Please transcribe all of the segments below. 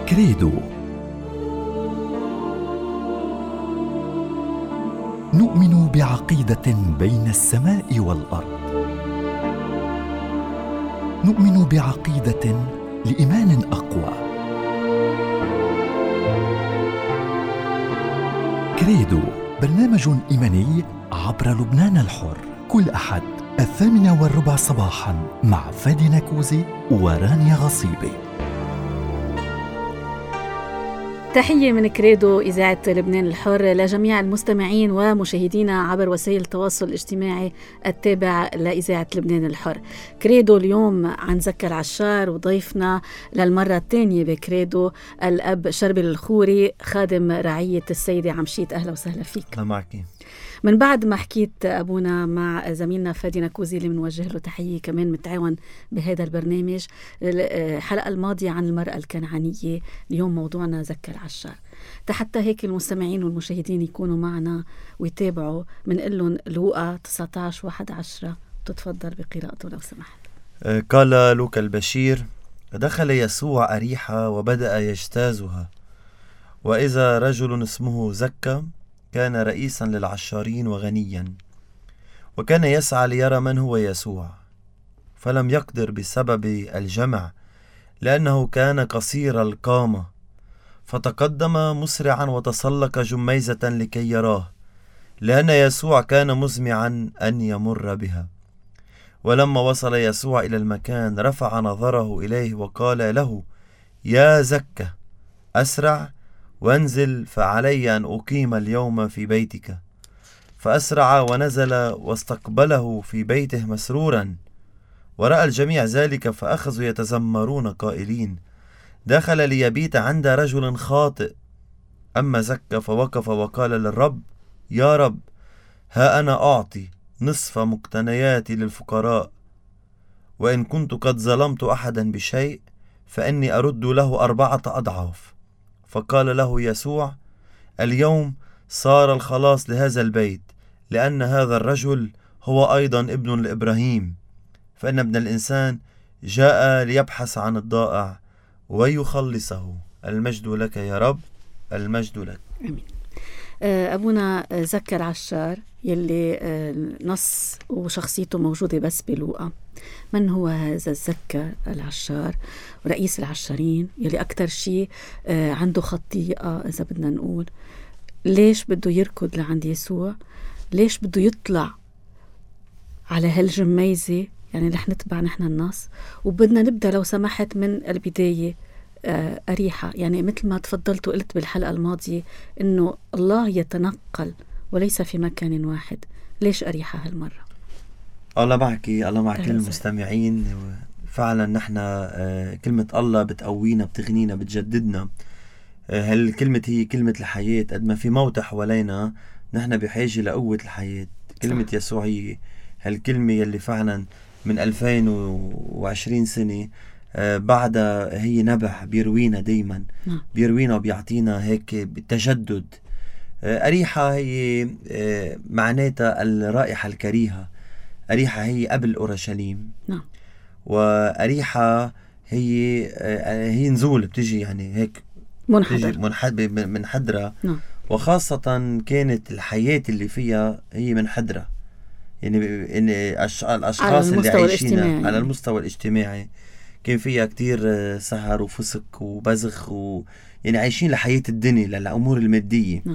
كريدو. نؤمن بعقيدة بين السماء والأرض. نؤمن بعقيدة لإيمان أقوى. كريدو برنامج إيماني عبر لبنان الحر، كل أحد 8:15 صباحاً مع فادي نكوزي ورانيا غصيبي. تحية من كريدو إذاعة لبنان الحر لجميع المستمعين ومشاهدينا عبر وسائل التواصل الاجتماعي التابع لإذاعة لبنان الحر. كريدو اليوم عن زكا العشار، وضيفنا للمرة الثانية بكريدو الأب شربل الخوري، خادم رعية السيدة عمشيت. أهلا وسهلا فيك. أهلا معك. من بعد ما حكيت أبونا مع زميلنا فادي نكوزي اللي منوجه له تحية كمان متعاون بهذا البرنامج، الحلقة الماضية عن المرأة الكنعانية، اليوم موضوعنا زكا العشار. حتى هيك المستمعين والمشاهدين يكونوا معنا ويتابعوا، منقول لهم لوقا 19:11. تتفضل بقراءته لو سمحت. قال لوقا البشير: دخل يسوع أريحة وبدأ يجتازها، وإذا رجل اسمه زكا كان رئيسا للعشارين وغنيا، وكان يسعى ليرى من هو يسوع، فلم يقدر بسبب الجمع لأنه كان قصير القامة، فتقدم مسرعا وتسلق جميزة لكي يراه، لأن يسوع كان مزمعا أن يمر بها. ولما وصل يسوع إلى المكان رفع نظره إليه وقال له: يا زكا، أسرع وانزل، فعلي أن أقيم اليوم في بيتك. فأسرع ونزل واستقبله في بيته مسرورا. ورأى الجميع ذلك فأخذوا يتذمرون قائلين: دخل ليبيت عند رجل خاطئ. أما زكا فوقف وقال للرب: يا رب، ها أنا أعطي نصف مقتنياتي للفقراء، وإن كنت قد ظلمت أحدا بشيء فإني أرد له 4 أضعاف. فقال له يسوع: اليوم صار الخلاص لهذا البيت، لأن هذا الرجل هو أيضا ابن لإبراهيم، فإن ابن الإنسان جاء ليبحث عن الضائع ويخلصه. المجد لك يا رب، المجد لك. أمين. أبونا زكا العشار يلي نص وشخصيته موجودة بس بلوقا، من هو هذا الزكا العشار ورئيس العشارين يلي أكتر شيء عنده خطيئة؟ إذا بدنا نقول ليش بده يركض لعند يسوع؟ ليش بده يطلع على هالجميزة؟ يعني رح نتبع نحن النص، وبدنا نبدأ لو سمحت من البداية. أريحة، يعني مثل ما تفضلت وقلت بالحلقة الماضية إنه الله يتنقل وليس في مكان واحد. ليش أريحة هالمرة؟ الله معك، الله مع كل المستمعين. فعلا نحن كلمة الله بتقوينا، بتغنينا، بتجددنا. هالكلمة هي كلمة الحياة. قد ما في موت حوالينا نحن بحاجة لقوة الحياة. كلمة يسوع هي هالكلمة يلي فعلا من 2020 سنة بعدها هي نبح بيروينا دايما، بيروينا وبيعطينا هيك بالتجدد. أريحة هي معناتها الرائحة الكريهة. أريحة هي قبل أورشليم، وأريحة هي نزول بتجي يعني هيك منحدرة. وخاصة كانت الحياة اللي فيها هي منحدرة، يعني إن الأشخاص اللي عايشين على المستوى الاجتماعي كان فيها كتير سهر وفسق وبزخ يعني عايشين لحياة الدنيا، للأمور المادية.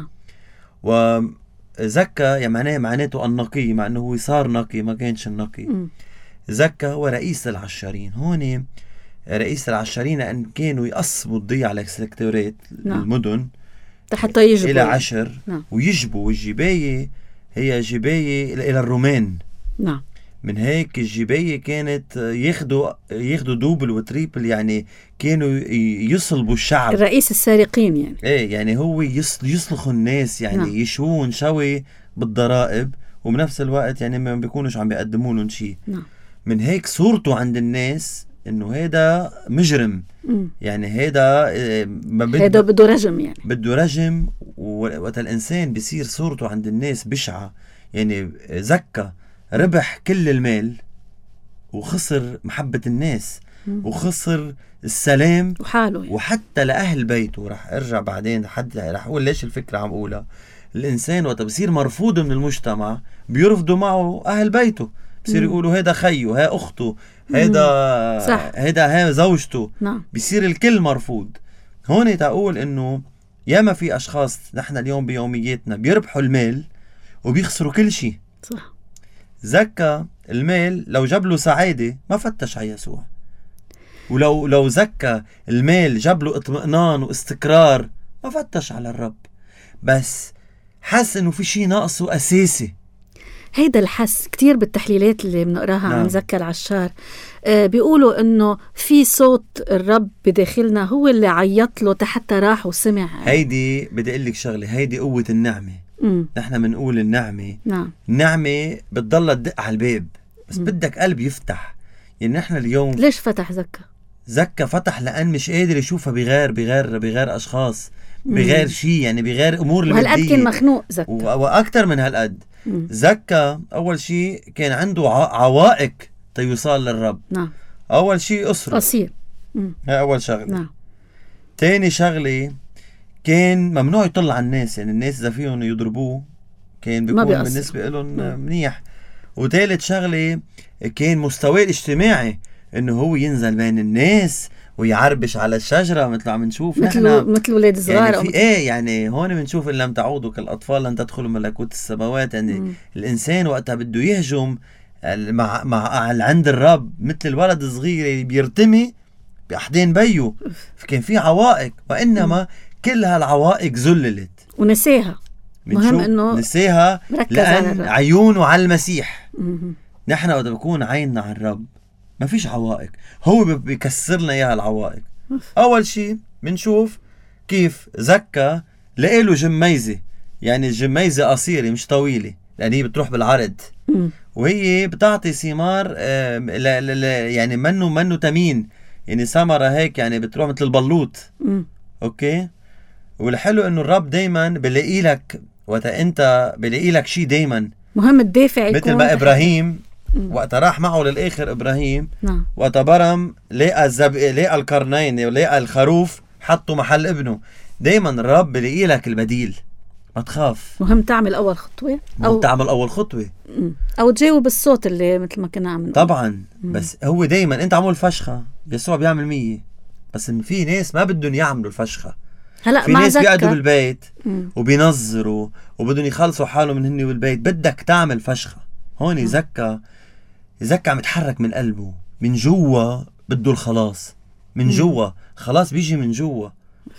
وزكا يعني معناته النقي، مع أنه هو صار نقي، ما كانش النقي. زكا هو رئيس العشارين. هون رئيس العشارين أن كانوا يقسموا الضيعة على سكتورات المدن حتى يجبوا إلى 10 ويجبوا. والجباية هي جباية إلى الرومان. من هيك الجباية كانت ياخدوا دوبل وتريبل، يعني كانوا يصلبوا الشعب. الرئيس السارقين يعني. ايه، يعني هو يصلخوا الناس، يعني يشوون شوي بالضرائب، وبنفس الوقت يعني ما بيكونوش عم بيقدموا لهم شيء. من هيك صورته عند الناس انه هيدا مجرم. يعني هيدا بده رجم، يعني بده رجم. وقت الانسان بيصير صورته عند الناس بشعة. يعني زكا ربح كل المال وخسر محبة الناس وخسر السلام وحاله يعني. وحتى لأهل بيته. رح أرجع بعدين رح أقول ليش الفكرة عم أقولها. الإنسان وقت بصير مرفوض من المجتمع بيرفضوا معه أهل بيته، بصير يقولوا هيدا خيه، هاي أخته، هيدا زوجته. نعم. بصير الكل مرفوض. هون تقول إنه ياما في أشخاص نحن اليوم بيومياتنا بيربحوا المال وبيخسروا كل شيء. صح. زكى المال لو جاب له سعادة ما فتش على يسوع، ولو زكى المال جاب له اطمئنان واستقرار ما فتش على الرب، بس حس انه في شيء ناقصه اساسي. هيدا الحس كتير بالتحليلات اللي بنقراها نعم. عن زكى العشار. بيقولوا انه في صوت الرب بداخلنا هو اللي عيط له حتى راح وسمع. هيدي بدي اقول لك شغله، هيدي قوة النعمة. نحن بنقول النعمة. نعم. النعمة بتضل تدق على الباب بس بدك قلب يفتح. يعني نحن اليوم ليش فتح زكى فتح لأن مش قادر يشوفها بغير أشخاص، بغير شيء، يعني بغير أمور المادية. وهالقد كان مخنوق زكى وأكتر من هالقد. زكى أول شيء كان عنده عوائق تيوصل للرب. نعم. أول شيء قصير. هاي أول شغلة. نعم. تاني شغلة كان ممنوع يطلع على الناس، يعني الناس إذا فيهم يضربوه كان بيكون بالنسبة لهم منيح. وثالث شغلة كان مستواه الاجتماعي انه هو ينزل بين الناس ويعربش على الشجرة مثل عم نشوف مثل ولاد صغار. يعني في يعني هون بنشوف ان لم تعودوا كالاطفال لن تدخلوا ملكوت السماوات. يعني الانسان وقتها بده يهجم مع عند الرب مثل الولد الصغير اللي بيرتمي باحضان بيه. فكان في عوائق، وانما كل هالعوائق ذللت ونساها. مهم انه نساها لان عيونه على المسيح. نحن وقت بكون عيننا على الرب ما فيش عوائق، هو بيكسر لنا اياها العوائق. اول شيء بنشوف كيف زكى لقيله جميزه، يعني الجميزه قصيره مش طويله لان هي بتروح بالعرض وهي بتعطي ثمار يعني منه تمين، يعني ثمره هيك يعني بتروح مثل البلوط. اوكي. والحلو انه الرب دايما بلاقي لك وقت انت بلاقي لك شيء دايما مهم الدافع يكون مثل ما ابراهيم وقت راح معه للاخر ابراهيم. نعم. وقت برم لقى القرنين ولقى الخروف حطوا محل ابنه. دايما الرب بلاقي لك البديل، ما تخاف. مهم تعمل اول خطوه او تعمل اول خطوه او تجاوب الصوت اللي مثل ما كنا عم طبعا. بس هو دايما انت عمل فشخه، يسوع بيعمل 100. بس ان في ناس ما بدهم يعملوا الفشخه. هلا في ناس بيقعدوا بالبيت وبينظروا وبدهم يخلصوا حالهم من هني بالبيت. بدك تعمل فشخه. هون زكى عم يتحرك من قلبه من جوا، بده الخلاص من جوا. خلاص بيجي من جوا.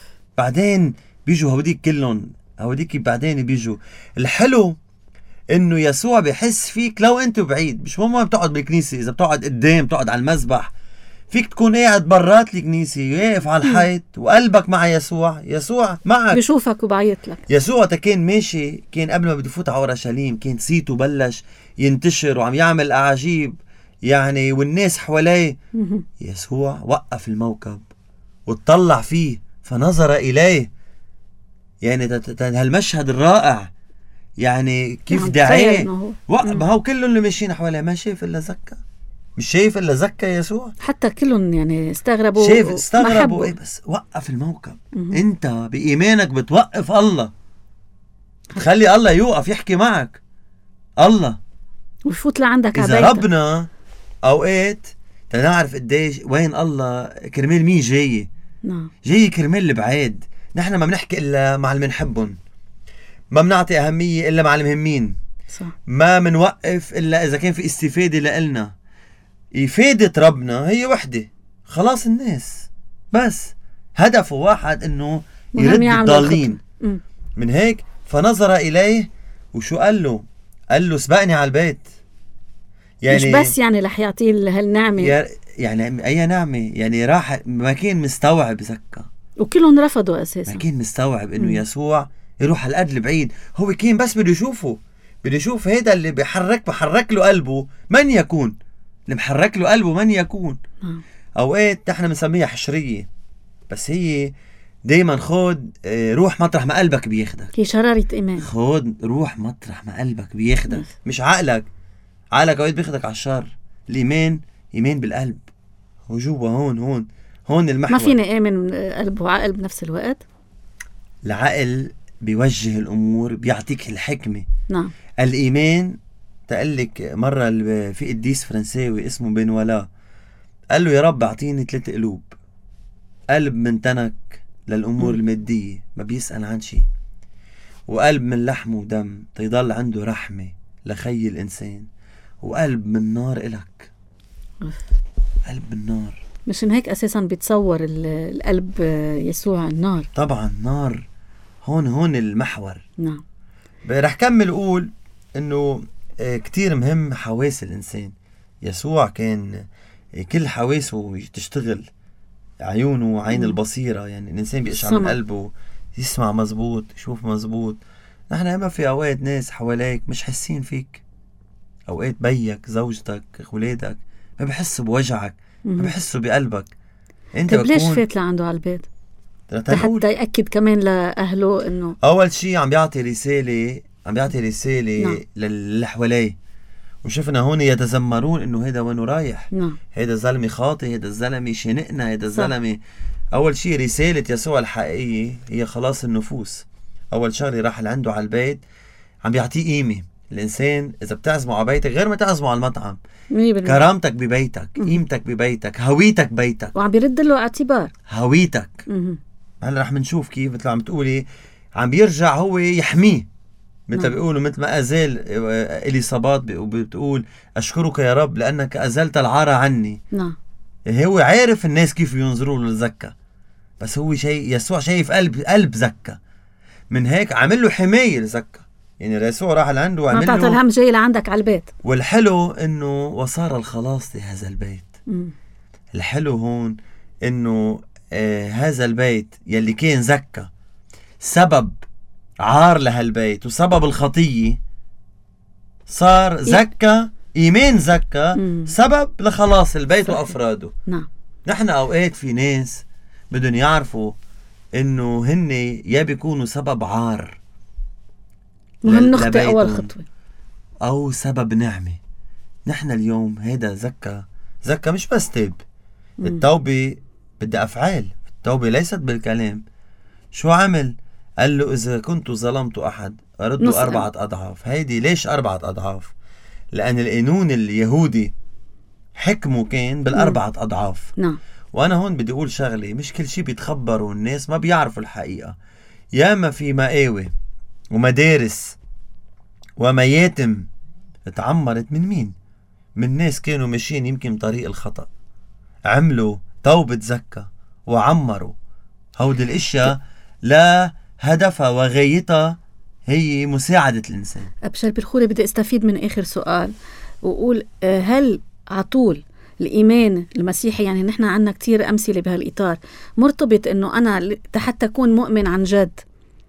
بعدين بيجوا هوديك كلهم، هوديك بعدين بيجوا. الحلو انه يسوع بيحس فيك لو انت بعيد. مش مهم بتقعد بالكنيسه، اذا بتقعد قدام بتقعد على المسبح، فيك تكون قاعد برات الكنيسه واقف على الحيط وقلبك مع يسوع. يسوع معك، بيشوفك وبعيط لك. يسوع كان ماشي، كان قبل ما بده يفوت على اورشليم كان صيته بلش ينتشر وعم يعمل اعاجيب يعني، والناس حواليه. يسوع وقف الموكب وتطلع فيه فنظر إليه. يعني هالمشهد الرائع، يعني كيف دعاه. ما هو كلهم اللي ماشيين حواليه ما شايف إلا زكى، مش شايف إلا زكى يسوع. حتى كلهم يعني استغربوا إيه، بس وقف الموكب. انت بإيمانك بتوقف الله، تخلي الله يوقف يحكي معك. الله ويفوت لعندك إذا ربنا أوقات تنعرف قديش وين الله كرمال مين جاي. نعم. جاي كرمال البعاد. نحن ما بنحكي إلا مع اللي بنحبهم، ما بنعطي أهمية إلا مع المهمين. صح. ما بنوقف إلا إذا كان في استفادة لإلنا. إفادة ربنا هي وحدة، خلاص الناس بس هدفه واحد إنه يرد الضالين. من هيك فنظر إليه وشو قال له؟ قال له سبقني على البيت. يعني مش بس يعني رح يعطيه هالنعمة، يعني أي نعمة، يعني راح ما كان مستوعب زكى، وكلهم رفضوا أساسا. ما كان مستوعب إنه يسوع يروح هالقد البعيد. هو كان بس بده يشوفه، بده يشوف هيدا اللي بحرك له قلبه من يكون، اللي محرك له قلبه من يكون. أوقات نحن بنسميها حشرية، بس هي دايما خود روح مطرح ما قلبك بياخدك. هي شرارة إيمان. خود روح مطرح ما قلبك بياخدك، مش عقلك. عقلك أوقات بياخدك على الشر. الإيمان إيمان بالقلب، وجوا هون المحور. ما فيني آمن قلب وعقل بنفس الوقت. العقل بيوجه الأمور، بيعطيك الحكمة. نعم. الإيمان تقلك مرة في قديس فرنساوي اسمه بنوالا، قال له يا رب أعطيني 3 قلوب، قلب من تنك للأمور المادية ما بيسأل عن شيء، وقلب من لحم ودم تيضل عنده رحمة لخي الإنسان، وقلب من نار إلك. قلب من نار. مشان هيك أساسا بيتصور القلب يسوع النار. طبعا نار. هون المحور. نعم. رح كمل أقول إنه كتير مهم حواس الإنسان. يسوع كان كل حواسه تشتغل، عيونه، عين البصيرة، يعني الإنسان بيقشع من قلبه، يسمع مزبوط، يشوف مزبوط. نحن اما في أوقات ناس حواليك مش حاسين فيك، أوقات بيك، زوجتك، أولادك ما بحسوا بوجعك، ما بحسوا بقلبك. انت ليش فات لعنده على البيت حتى يأكد كمان لأهله إنه أول شيء عم بيعطي رسالة نعم. للي حواليه. وشفنا هون يتذمرون إنه هيدا وينه رايح. نعم. هيدا الزلمة خاطئ، هيدا الزلمة شنقنا، هيدا الزلمة. أول شيء رسالة يسوع الحقيقية هي خلاص النفوس. أول شغلة راح لعنده على البيت عم بيعطيه قيمة. الإنسان إذا بتعزمه على بيتك غير ما تعزمه على المطعم. كرامتك ببيتك، قيمتك ببيتك، هويتك بيتك، وعم بيرد له اعتبار هويتك. هلا رح منشوف كيف مثل عم تقولي عم بيرجع هو يحميه، مثل بيقولوا مثل ما أزال إليصابات بتقول أشكرك يا رب لأنك أزلت العار عني. نعم. هو عارف الناس كيف ينظروا له لزكا، بس هو يسوع شايف قلب زكا، من هيك عمل له حماية لزكا. يعني يسوع راح لعنده وعمل له، ما الهم جاي لعندك على البيت. والحلو انه وصار الخلاص لهذا البيت. الحلو هون انه هذا البيت يلي كان زكا سبب عار لهالبيت وسبب الخطية، صار زكا إيمان زكا سبب لخلاص البيت صحيح. وأفراده. نعم. نحن أوقات في ناس بدهم يعرفوا إنه هن يا بيكونوا سبب عار، مهم نخطئ أول خطوة، أو سبب نعمة. نحن اليوم هيدا زكا مش بس تاب. التوبة بدها أفعال، التوبة ليست بالكلام. شو عمل؟ قال له إذا كنت ظلمت أحد أردوا 4 أضعاف. هيدي ليش 4 أضعاف؟ لأن القانون اليهودي حكمه كان بال4 أضعاف. نعم. وأنا هون بدي أقول شغلة، مش كل شي بيتخبروا الناس، ما بيعرفوا الحقيقة. ياما في مقاوي ومدارس ومياتم اتعمرت من مين؟ من ناس كانوا ماشيين يمكن طريق الخطأ، عملوا توبة زكا وعمروا. هودي الاشياء لا هدفها وغايتها هي مساعدة الإنسان. أبشر بالخوري بدي استفيد من آخر سؤال وأقول هل عطول الإيمان المسيحي، يعني نحن عنا كتير أمثلة بهالإطار، مرتبط أنه أنا حتى أكون مؤمن عن جد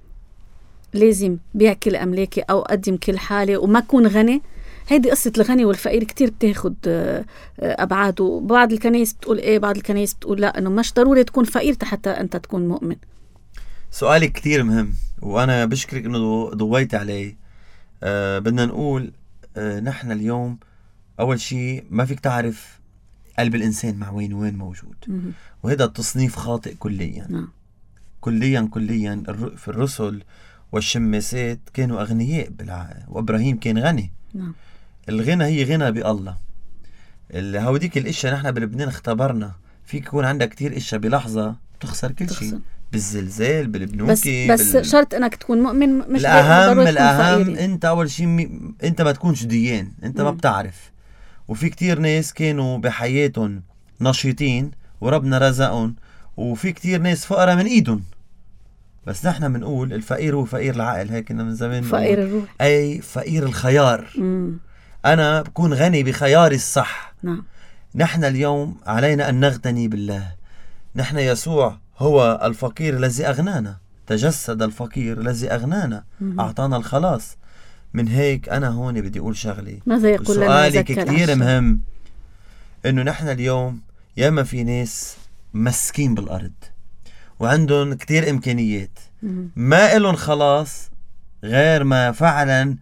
لازم بيع كل أملاكي أو أقدم كل حالي وما أكون غني؟ هيدي قصة الغني والفقير كتير بتاخد أبعاد، وبعض الكنائس بتقول إيه، بعض الكنائس بتقول لا، أنه مش ضروري تكون فقير حتى أنت تكون مؤمن. سؤالك كتير مهم وأنا بشكرك أنه ضويت عليه. بدنا نقول نحن اليوم أول شيء ما فيك تعرف قلب الإنسان مع وين موجود، وهذا التصنيف خاطئ كليا. كليا في الرسل والشماسات كانوا أغنياء وإبراهيم كان غني. الغنى هي غنى بالله. هوديك الاشياء نحن بلبنان اختبرنا، فيك يكون عندك كتير اشياء بلحظة تخسر كل شيء، بالزلزال، بالبنوكي، بس شرط انك تكون مؤمن. مش الأهم انت اول شيء انت ما تكونش ديان، انت ما بتعرف. وفي كتير ناس كانوا بحياتهم نشيطين وربنا رزقهم، وفي كتير ناس فقراء من ايدهم. بس نحن بنقول الفقير هو فقير العقل، هيك من زمان فقير الروح، اي فقير الخيار. انا بكون غني بخياري الصح. نعم. نحن اليوم علينا ان نغتني بالله. نحن يسوع هو الفقير الذي اغنانا، تجسد الفقير الذي اغنانا، اعطانا الخلاص. من هيك انا هون بدي اقول شغلي، ماذا يقول لنا سؤالك كتير مهم، انه نحن اليوم ياما في ناس مسكين بالارض وعندهم كتير امكانيات، ما إلهم خلاص غير ما فعلا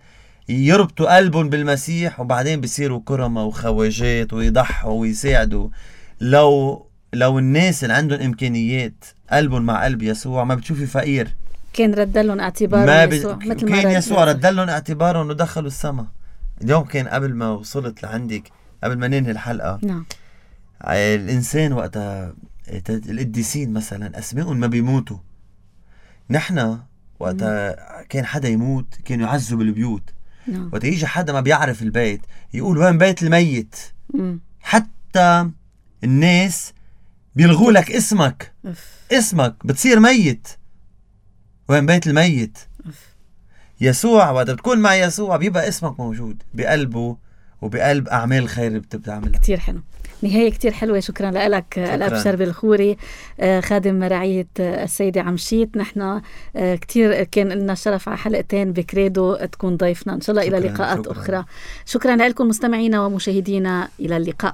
يربطوا قلبهم بالمسيح وبعدين بيصيروا كرمة وخواجات ويضحوا ويساعدوا. لو الناس اللي عندهم إمكانيات قلبهم مع قلب يسوع ما بتشوفي فقير. كان رد لهم اعتبارهم يسوع، مثل ما كان يسوع رد لهم اعتبارهم ودخلوا السماء. اليوم كان قبل ما وصلت لعندك، قبل ما ننهي الحلقة، نعم، الإنسان وقتها القديسين مثلا أسمائهم ما بيموتوا. نحن وقتها كان حدا يموت كانوا يعزوا بالبيوت. نعم. وقت يجي حدا ما بيعرف البيت يقول وين بيت الميت. حتى الناس بيلغوا لك اسمك بتصير ميت. وين بيت الميت؟ يسوع وقت بتكون مع يسوع بيبقى اسمك موجود بقلبه وبقلب أعمال الخير اللي بتعملها. كتير حلو، نهاية كتير حلوة. شكرا لك الأب شربي الخوري، خادم رعية السيدة عمشيت. نحن كتير كان لنا شرف على حلقتين بكريدو تكون ضيفنا إن شاء الله. إلى لقاءات أخرى. شكرا لكم مستمعينا ومشاهدينا، إلى اللقاء.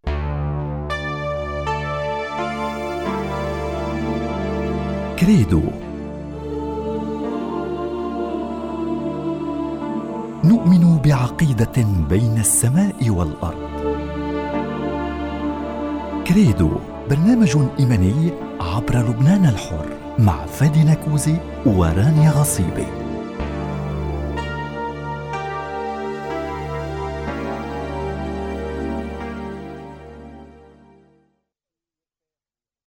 كريدو، نؤمن بعقيدة بين السماء والأرض. كريدو برنامج إيماني عبر لبنان الحر مع فادي نكوزي ورانيا غصيبي.